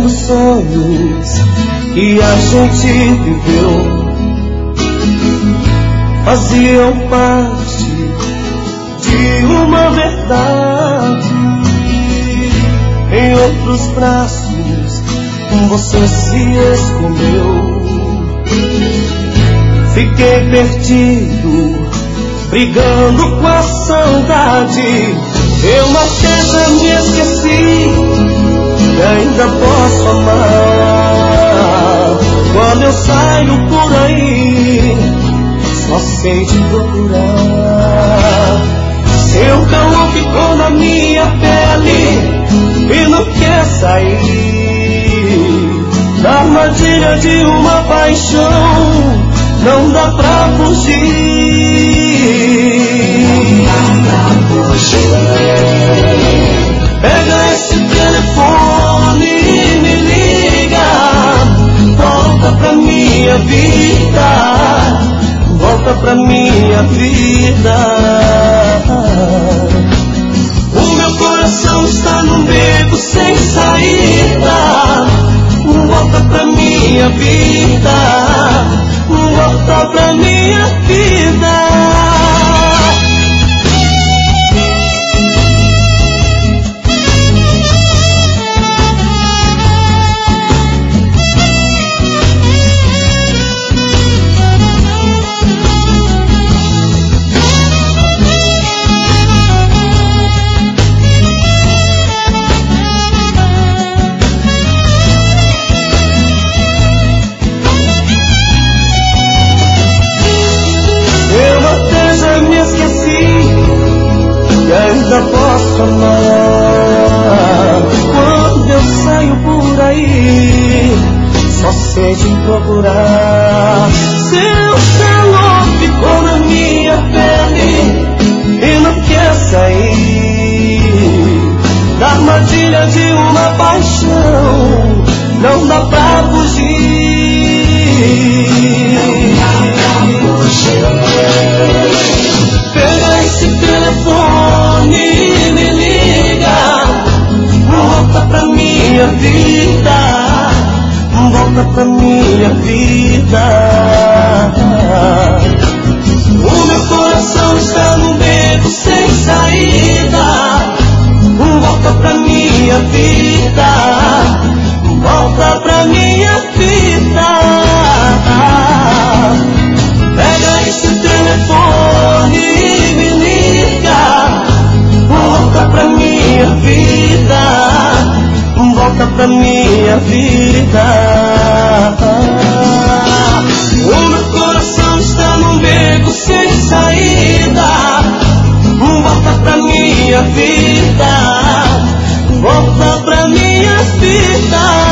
tantos sonhos que a gente viveu faziam parte de uma verdade. Em outros braços você se escondeu. Fiquei perdido, brigando com a saudade. Eu até já me esqueci e ainda posso amar. Quando eu saio por aí, só sei te procurar. Seu calor ficou na minha pele e não quer sair da armadilha de uma paixão. Não dá pra fugir. Pega esse telefone e me liga. Volta pra minha vida. Volta pra minha vida. O meu coração está num beco sem saída. Volta pra minha vida. Volta pra minha vida. Ainda posso amar. Quando eu saio por aí, só sei te procurar. Seu calor ficou na minha pele e não quer sair da armadilha de uma paixão. Não dá pra fugir. Pega esse telefone e me liga. Volta pra minha vida. Volta pra minha vida. O meu coração está num beco sem saída. Volta pra minha vida. Volta pra minha vida. Pega esse telefone e me liga. Volta pra minha vida. Volta pra minha vida. O meu coração está num beco sem saída. Volta pra minha vida. Volta pra minha vida.